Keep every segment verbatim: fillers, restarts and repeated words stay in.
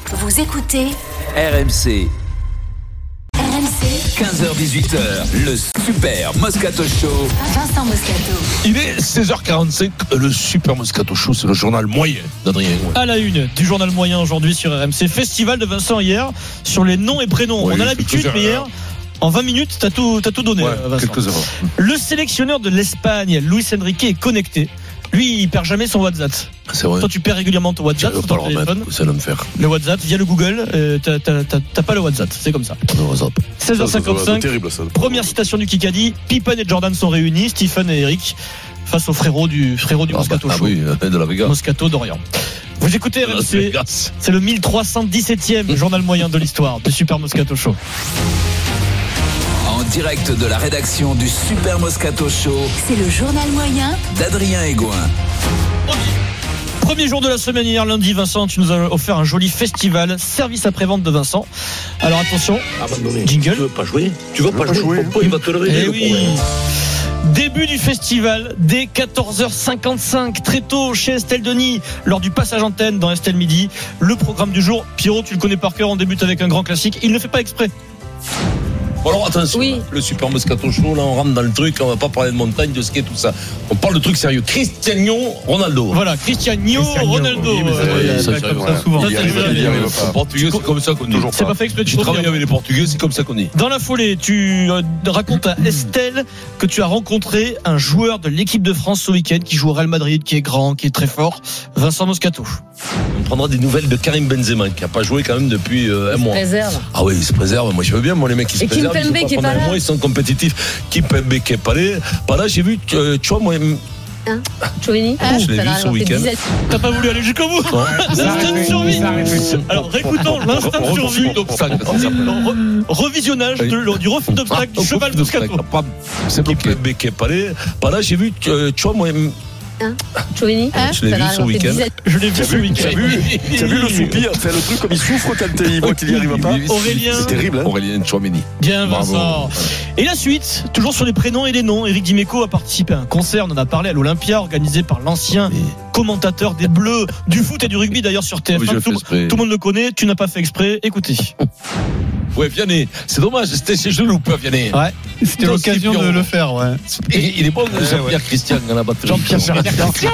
Vous écoutez R M C. R M C quinze heures dix-huit heures, le Super Moscato Show. Vincent Moscato. Il est seize heures quarante-cinq, le Super Moscato Show, c'est le journal moyen d'Adrien. Ouais. À la une du journal moyen aujourd'hui sur R M C, festival de Vincent hier sur les noms et prénoms. Ouais, On a l'habitude, mais hier, en vingt minutes, t'as tout, t'as tout donné, Ouais, Vincent. quelques erreurs. Le sélectionneur de l'Espagne, Luis Enrique, est connecté. Lui, il perd jamais son WhatsApp. C'est vrai. Toi, tu perds régulièrement ton WhatsApp Je sur vais pas ton le remettre, téléphone. c'est l'enfer. Le WhatsApp via le Google, euh, t'as, t'as, t'as, t'as pas le WhatsApp, c'est comme ça. Le WhatsApp. seize heures cinquante-cinq, C'est terrible, ça. première citation du Kikadi. Pippen et Jordan sont réunis, Stephen et Eric face au frérot du frérot du Ah, Moscato bah, Show. Ah oui, de la Vega. Moscato d'Orient. Vous écoutez R M C, c'est le mille trois cent dix-septième journal moyen de l'histoire du Super Moscato Show. En direct de la rédaction du Super Moscato Show C'est le journal moyen d'Adrien Egoin. Premier jour de la semaine hier, lundi, Vincent, tu nous as offert un joli festival, service après-vente de Vincent. Alors attention, jingle. Tu veux pas jouer Tu veux pas, pas jouer. jouer Pourquoi il va te le réveiller? Eh oui. Début du festival dès quatorze heures cinquante-cinq, très tôt chez Estelle Denis, lors du passage antenne dans Estelle Midi. Le programme du jour, Pierrot, tu le connais par cœur, on débute avec un grand classique. Il ne fait pas exprès. Bon alors attention, Oui. le Super Moscato Show, là on rentre dans le truc, on va pas parler de montagne, de ski, tout ça. On parle de trucs sérieux. Cristiano Ronaldo. Voilà, Cristiano Ronaldo. Oui, mais ça, Euh, ça, bah, ça, comme ouais. ça, souvent. Il y arrive, il y arrive pas. En portugais, c'est comme ça qu'on dit. Toujours C'est pas fait exprès, tu J'ai trouves travaillé bien. avec les Portugais, c'est comme ça qu'on dit. Dans la foulée, tu euh, racontes à Estelle que tu as rencontré un joueur de l'équipe de France ce week-end qui joue au Real Madrid, qui est grand, qui est très fort, Vincent Moscato. On prendra des nouvelles de Karim Benzema, qui n'a pas joué quand même depuis euh, un mois. Réserve. Ah oui, il se préserve. Moi, je veux bien. Moi, les mecs qui se Et préservent. Kimpembe ils sont qui est pendant pas un là. mois, ils sont compétitifs. Kimpembe qui est pas là. Pas là, j'ai vu, euh, tu vois, moi. Hein Chouini Je l'ai vu ce week-end. T'as pas voulu aller jusqu'au bout. L'instinct de survie. Alors récoutons l'instinct de survie. Re- Revisionnage de- du refus d'obstacle du cheval Moscato. C'est Kimpembe qui est pas là. Pas là, j'ai vu, euh, tu vois, moi. Hein Chouini Je l'ai vu ce week-end. Je l'ai vu ce week-end. T'as vu, t'as vu le soupir, fait le truc comme il souffre quand il voit qu'il n'y arrive pas. Aurélien. C'est terrible, hein. Aurélien Tchouameni. Bien Vincent. Et la suite, toujours sur les prénoms et les noms. Éric Dimeco a participé à un concert, on en a parlé à l'Olympia, organisé par l'ancien commentateur des Bleus, du foot et du rugby d'ailleurs sur T F un. Oui, je tout, fais exprès. tout le monde le connaît, tu n'as pas fait exprès, écoutez. Ouais, Vianney. C'est dommage, c'était ses genoux, pas Vianney. Ouais, c'était l'occasion de le faire, ouais. Il est bon, Jean-Pierre Christian dans la batterie. Jean-Pierre Christian.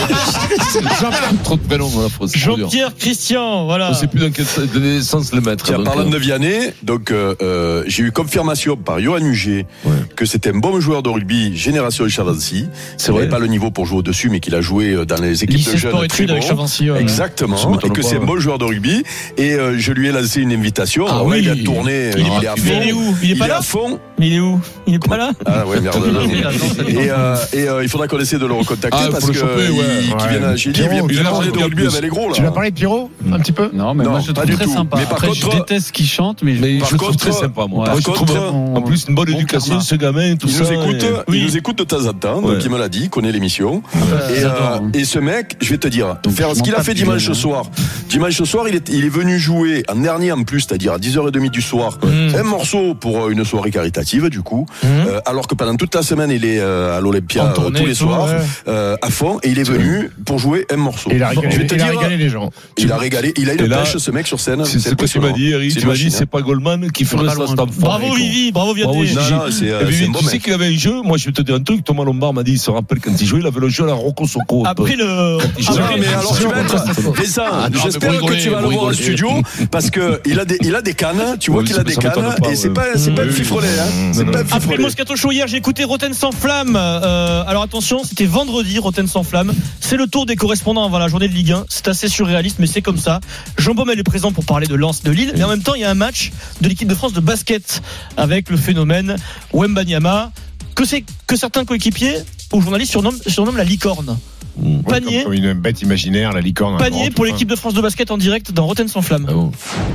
Jean-Pierre, trop de prénoms dans la fausse. Jean-Pierre Christian, voilà. On sait plus dans quel sens le mettre. Tiens, donc, parlant euh, de Vianney, donc euh, euh, j'ai eu confirmation par Johan Huget Ouais. que c'était un bon joueur de rugby génération Chavancy. C'est Il n'avait vrai. pas le niveau pour jouer au-dessus, mais qu'il a joué dans les équipes Lycée de jeunes sport très études avec bons. Chavancy. Ouais. Ça Exactement, m'étonne et que pas, c'est un ouais. bon joueur de rugby. Et euh, je lui ai lancé une invitation. Ah Alors là, oui. il a tourné, Il est, il pas- est à mais fond. il est où? Il est pas là? à fond. Mais il est où? Il est pas là? Ah ouais, merde. non. Il est là, non, c'est Et, euh, et euh, il faudra qu'on essaie de le recontacter Ah, parce faut le que choper, il- ouais. qu'il Ouais. vienne à- j'ai dit, Pierrot, viens, tu viens l'as parler de parlé rugby plus. avec les gros là. Tu vas parler de Pierrot un petit peu? Non, mais Non, moi je le pas trouve du très tout. sympa. Mais par Après, contre- je déteste qu'il chante, mais, Mais Par je le trouve contre- très sympa, moi. Ouais. Parce que Par je trouve, contre- en plus, une bonne Bon éducation, karma. ce gamin, tout Il ça. nous écoute, et- il Oui. nous écoute de temps en temps, Ouais. donc il me l'a dit, il connaît l'émission. Ouais, Et, j'adore. euh, et ce mec, je vais te dire, Donc, faire je ce qu'il m'en a tape fait du dimanche gamin. soir. Dimanche soir, il est, il est venu jouer en dernier en plus, c'est-à-dire à dix heures trente du soir, Mmh. un morceau pour euh, une soirée caritative du coup, Mmh. euh, alors que pendant toute la semaine, il est euh, à l'Olympia En euh, tournée tous et les tout, soirs, ouais. euh, à fond, et il est venu pour jouer un morceau. il a régalé, je vais te il a dire, régalé les gens. il a régalé, il a Et une là, pêche ce mec sur scène. C'est ce que tu impressionnant. m'as dit, Eric. C'est Tu une m'as dit, machine, c'est pas Goldman qui ferait Pas ça loin. cet enfant. Bravo Vivi, bravo Bravo, Vianney. Gigi. Non, non, c'est, euh, Et puis, c'est un bon tu sais mec. qu'il avait un jeu. Moi, je vais te dire un truc. Thomas Lombard m'a dit, il se rappelle quand il jouait, il avait le jeu à la Rocco Socco. Après le. Il Non, jouait- mais alors tu vas être Vincent, Ah, non, j'espère mais vous que tu vas le rigolez, voir au vous studio parce que il a des il a des cannes, tu vois Oui, qu'il ça- a des ça m'étonne cannes pas, et c'est ouais. pas c'est pas Oui, le oui. fifrelet hein, c'est Non, pas non. le Après le fifrelet. Moscato Show hier, j'ai écouté Rotten sans flamme. Euh, alors attention, c'était vendredi, Rotten sans flamme. C'est le tour des correspondants avant la journée de Ligue un. C'est assez surréaliste, mais c'est comme ça. Jean Baumel est présent pour parler de Lens de Lille. Mais en même temps, il y a un match de l'équipe de France de basket avec le phénomène Wembanyama que c'est que certains coéquipiers ou journalistes surnomment, surnomment la licorne. Panier, Comme une bête imaginaire, la licorne. panier pour l'équipe de France de basket en direct dans Rotten sans flamme. Ah bon.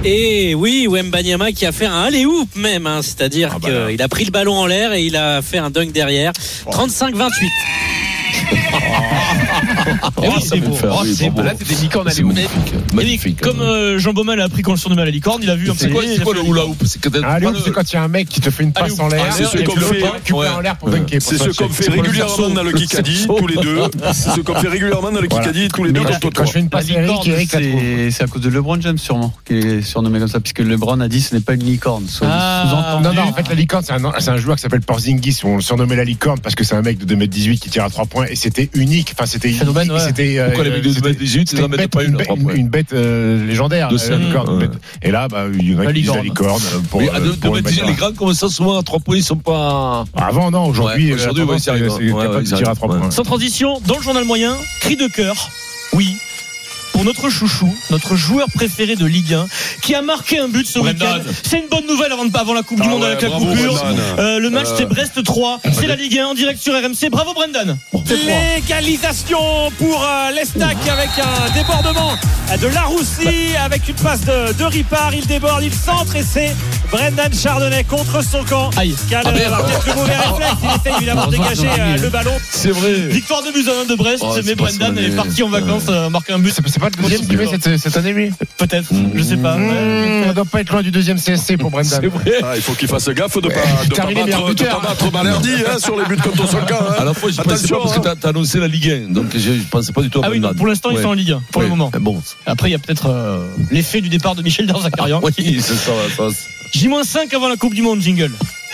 Et oui, Wembanyama qui a fait un alley-oop même, hein, c'est-à-dire Ah bah là. qu'il a pris le ballon en l'air et il a fait un dunk derrière. trente-cinq vingt-huit. Eh oui, c'est beau. Oh, c'est beau. Là, c'est des licornes à C'est l'éouf. magnifique. Magnifique. Comme euh, Jean Baumel a appris qu'on le surnommait la licorne, il a vu un C'est quoi, c'est quoi le hula hoop? C'est quand Ah, l'éouf, c'est quand il y a un mec qui te fait une passe Allez, en l'air. ah, c'est ce et qu'on tu le fait. récupères Ouais. en l'air pour dunker. C'est ce qu'on fait régulièrement dans le Kikadi, tous les deux. C'est ce qu'on fait régulièrement dans le Kikadi, tous les deux Mais contre quand toi. je fais une passe La à Eric, licorne, Eric la trouve. c'est c'est à cause de LeBron James sûrement qui est surnommé comme ça, puisque LeBron a dit ce n'est pas une licorne. Sous- Ah. Sous-entendu. Non, non, en fait, la licorne, c'est un, c'est un joueur qui s'appelle Porzingis. On le surnommait la licorne parce que c'est un mec de deux mètres dix-huit qui tire à trois points et c'était unique. Enfin, c'était Phénomène, unique. ouais. C'était, euh, Pourquoi les mecs de deux mètres dix-huit, c'était ils en mettent bête- pas une, une, à trois bête- points. une bête euh, légendaire, De la scène, licorne. ouais. Et là, bah, il y en a La qui disent la licorne. licorne. Pour, Mais euh, à deux pour le mètres dix, mettre les grands, comme ça, souvent à trois points, ils sont pas. Avant, non, aujourd'hui, Ouais, euh, aujourd'hui, la ouais, tendance, ils arrivent, c'est c'est ouais, capable ouais, de ils tirer à arrivent, trois ouais. points. Sans transition, dans le journal moyen, cri de cœur. Oui. Pour notre chouchou, notre joueur préféré de Ligue un, qui a marqué un but ce Brendan. week-end. C'est une bonne nouvelle avant, de- avant la Coupe du Ah Monde ouais, avec la bravo, coupure. Brendan. Euh, le match Euh. c'est Brest trois. C'est la Ligue un en direct sur R M C. Bravo Brendan. L'égalisation pour euh, l'Estac avec un débordement de Laroussi avec une passe de, de Ripard. Il déborde, il centre et c'est Brendan Chardonnay contre son camp. Aïe. Qui a Ah, le- merde. quelques mauvais réflexes. Il essaie évidemment de dégager euh, le ballon. C'est vrai. Victoire de but à un de Brest, Oh, mais c'est pas Brendan son est année. parti en vacances, euh, marqué un but. C'est c'est pas le deuxième qui met cette, cette année, lui Peut-être, je sais pas. Mmh, On doit pas être loin du deuxième C S C pour Brendan. C'est vrai. Ah, il faut qu'il fasse gaffe de ne pas, de pas Terminé meilleur battre, de buteur. pas battre Balerdi hein, sur les buts contre son camp. Hein. À la fois, je pensais Attention, pas parce que t'as t'as annoncé la Ligue un, donc je je pensais pas du tout à Ah oui, Brendan. donc pour l'instant ils Ouais. sont en Ligue un, pour le Ouais. moment. Mais Bon. Après il y a peut-être euh, l'effet du départ de Michel Derzakarian. Oui, c'est ça. ça. J cinq avant la Coupe du Monde, jingle.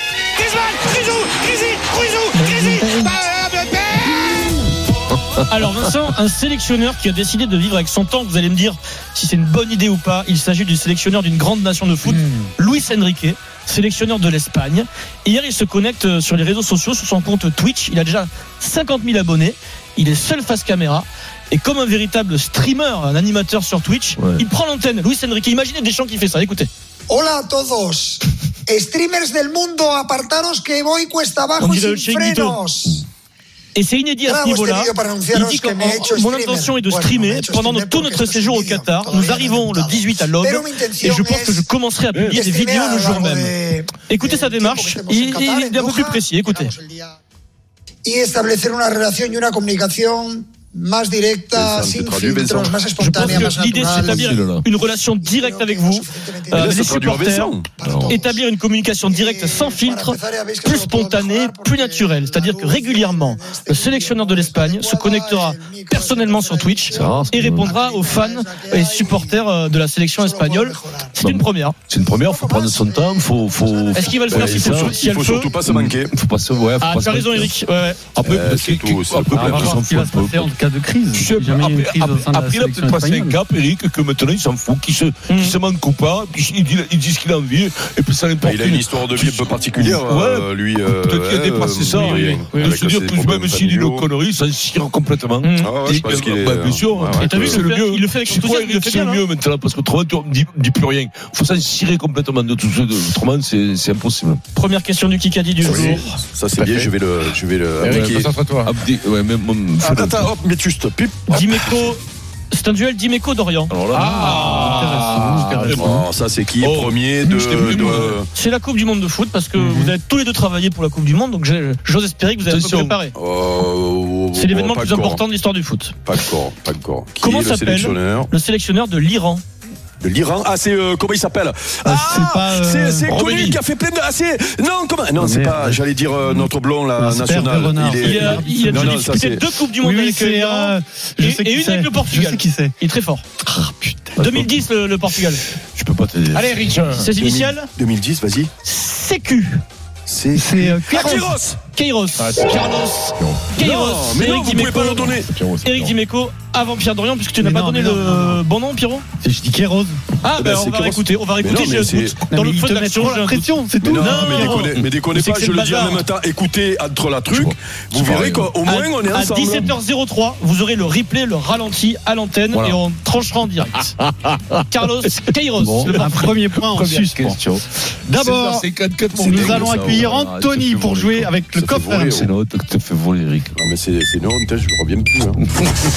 Alors Vincent, un sélectionneur qui a décidé de vivre avec son temps, vous allez me dire si c'est une bonne idée ou pas. Il s'agit du sélectionneur d'une grande nation de foot, Luis Enrique, sélectionneur de l'Espagne. Hier, il se connecte sur les réseaux sociaux, sur son compte Twitch. Il a déjà cinquante mille abonnés. Il est seul face caméra. Et comme un véritable streamer, un animateur sur Twitch, Ouais. il prend l'antenne. Luis Enrique, imaginez Deschamps qui fait ça. Écoutez. Hola a todos. Streamers del mundo, apartaros que voy cuesta On abajo dirait le sin Chiringuito. frenos. Et c'est inédit à ce Grabo este niveau-là. vídeo para Il anunciaros dit que que me he hecho mon streamer. intention est de Bueno, streamer me he hecho pendant streamer tout porque notre esto es séjour un au vídeo. Qatar. Todavía Nous no arrivons he le dix-huit à l'aube. Pero mi intención Et je pense es que je commencerai à publier des streamer vidéos a le lo jour largo même. de- Écoutez sa del tiempo démarche. que estemos en Il, Qatar, il en est un peu Doha, plus précis. Écoutez. estamos el día- Y establecer una relación y una comunicación más directa, Vincent, sin te traduis, filtros, Vincent. más Je pense espontánea, más que l'idée, c'est natural. d'établir une relation directe avec vous, Et euh, là, les ça traduit supporters, Vincent. Alors. établir une communication directe sans filtre, plus spontanée, plus naturelle. C'est-à-dire que régulièrement, le sélectionneur de l'Espagne se connectera personnellement sur Twitch et répondra aux fans et supporters euh, de la sélection espagnole. C'est une première. C'est une première, faut prendre son temps, faut. faut Est-ce qu'il va le faire Ouais, s'il ça, faut, s'il y Il a faut le feu surtout pas se manquer. Faut pas se. Ouais, faut Ah, pas tu as se raison, manquer. Eric. Ouais, ouais. Après, Euh, parce c'est que- tout, c'est après, tout. On va peut-être voir s'en ce qui va fout se un peu. passer en cas de crise. Je sais Si jamais il y a une après, crise au sein de la après, il a sélection peut-être passé un espagnole. cap, Eric, que maintenant il s'en fout, qu'il se, qu'il Mhm. se manque ou pas, puis il dit, il dit ce qu'il a envie, et puis ça n'importe Il a une histoire de vie un peu particulière, euh, lui. euh, Peut-être qu'il a hein, dépassé ça, euh, oui, oui, de avec se dire ses que même problèmes s'il dit une familiaux. connerie, ça se tire complètement. Mhm. Ah ouais, je pense qu'il est. Bah, bien sûr. Ouais, ouais. Et t'as vu, C'est il le le fait- mieux. il le fait avec Je crois enthousiasme, il le fait que c'est le bien, mieux maintenant, parce qu'autrement, tu ne dis, dis plus rien. Il faut s'en cirer complètement de tout ça. Autrement, c'est c'est impossible. Première question du Kikadi du jour. Ça, c'est bien, je vais le. Je vais le. Eric, appliquer. concentre-toi. Abdi, ouais, même, même, fais-le. Attends, attends, hop, mais juste, pip. Dimeco, c'est un duel Dimeco-Dorian. Alors là, Ah, intéressant. Oh, ça, c'est qui Oh, premier de. je t'ai plus, de- moi. C'est la Coupe du Monde de foot parce que vous avez tous les deux travaillé pour la Coupe du Monde, donc j'ai- j'ose espérer que vous avez un peu Attention. préparé. Oh, C'est l'événement pas le plus encore. important de l'histoire du foot. Pas encore, pas encore. Qui Comment est le s'appelle sélectionneur le sélectionneur de l'Iran? de l'Iran? Ah, c'est euh, comment il s'appelle? Ah, c'est pas, euh, c'est c'est Romélie. connu qui a fait plein de. Ah, c'est non, comment? Non, c'est merde. pas. J'allais dire euh, notre blond là Non, c'est national. Père Bernard. Il Il est. a, il a Non, déjà non, ça, disputé c'est- deux Coupes du Monde Oui, oui, avec c'est. l'Iran euh, je et, sais et qui une c'est. avec le Portugal. Je sais qui c'est. Il est très fort. Ah putain. deux mille dix le, le Portugal. je peux pas t'aider. Allez, Eric. Ses initiales deux mille dix, vas-y. C Q. C'est. C'est euh, Ah, Kairos. Kairos. Ah, c'est- Carlos. Kairos. Non, mais non, Eric vous pouvez Dimeco. pas le donner. Eric Dimeco avant Pierre Dorian, puisque tu n'as Mais pas non, donné mais non, le non, non. bon nom, Pierrot. C'est- Je dis Kéros. Ah, Eh ben ben, on c'est va Kairos. réécouter. On va réécouter, Mais non, j'ai mais un c'est- doute. Non, Dans mais le il feu te met d'action, trop j'ai la un doute. pression, c'est Mais tout. non, Non, mais déconnez, mais déconnez c'est pas, que c'est je le le dis en bazar. même temps. Écoutez entre la truc, vous Je vois verrez rien. qu'au moins on est À ensemble. dix-sept heures zéro trois, vous aurez le replay, le ralenti à l'antenne Voilà. et on tranchera en direct. Carlos Queiroz, Bon, le un premier point en Première suspens. question. D'abord, C'est quatre-quatre, mon nous dingue, allons ça, accueillir ouais. Anthony Ah, tu te pour fais jouer voler, avec le Ça fait coffre voler, R M C'est C. une autre que tu te fais voler, Eric. Non, mais c'est c'est une honte, je ne reviens plus. hein. Hoy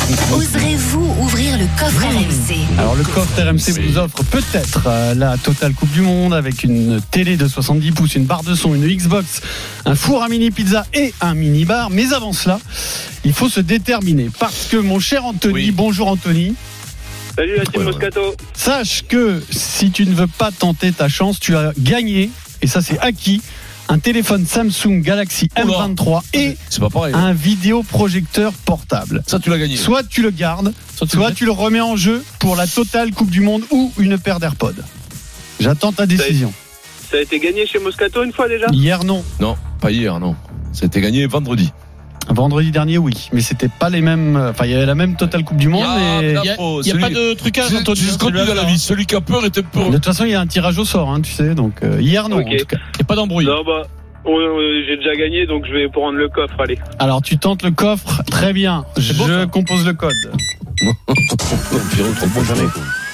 Oserez-vous ouvrir le coffre R M C? Alors le coffre R M C vous offre peut-être euh, la totale Coupe du Monde avec une télé de soixante-dix pouces, une barre de son, une Xbox, un four à mini pizza et un mini bar. Mais avant cela, il faut se déterminer parce que mon cher Anthony, Oui. bonjour Anthony. Salut la team Ouais, ouais. Moscato. Sache que si tu ne veux pas tenter ta chance, tu as gagné, et ça c'est acquis, un téléphone Samsung Galaxy M vingt-trois et C'est pas pareil. un vidéoprojecteur portable. Ça, tu l'as gagné. Soit tu le gardes, Soit tu soit le tu le remets en jeu pour la totale Coupe du Monde ou une paire d'AirPods. J'attends ta décision. Ça a été gagné chez Moscato une fois déjà? Hier non. Non, pas hier, non. Ça a été gagné vendredi. Vendredi dernier oui, mais c'était pas les mêmes. Enfin, il y avait la même totale Coupe du Monde. Ah, mais là, Il n'y a, faut- il y a celui- pas de trucage, C'est Anthony. c'est ce qu'on dit dans la vie. Celui qui a peur est un peu. de toute façon, il y a un tirage au sort, hein, tu sais. Donc euh, hier non. Ok. En tout cas. Il n'y a pas d'embrouille. Non bah ouais, ouais, j'ai déjà gagné donc je vais prendre le coffre, allez. Alors tu tentes le coffre, très bien. Je beau, ça. compose le code. Pierrot, trompe jamais.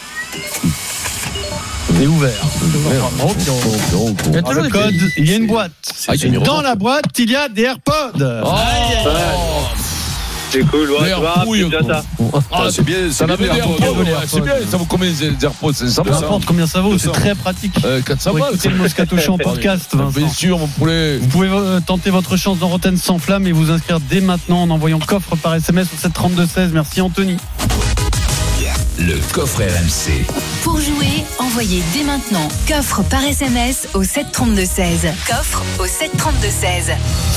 C'est ouvert. Bravo, Pierrot. Pierrot, Il y a Dans toujours le des code, il y a une boîte. Ah, il y a Et une dans boîte. la boîte, il y a des AirPods. Oh, C'est cool, ouais, L'air tu vois, pouille, c'est déjà quoi. ça. Ah, c'est bien, c'est Ça bien. avait des les AirPods, AirPods. ouais, c'est bien. Ça vaut combien les AirPods? C'est ça, Peu importe combien ça vaut, deux c'est cents. très pratique. Euh, quatre cents Pour balles. écouter le Moscato Show en podcast, Vincent. Bien sûr, mon poulet. Vous pouvez euh, tenter votre chance dans Rotten sans flamme et vous inscrire dès maintenant en envoyant coffre par S M S au sept trente-deux seize. Merci Anthony. Le coffre R M C. Pour jouer, envoyez dès maintenant coffre par S M S au sept trente-deux seize. Coffre au sept trente-deux seize.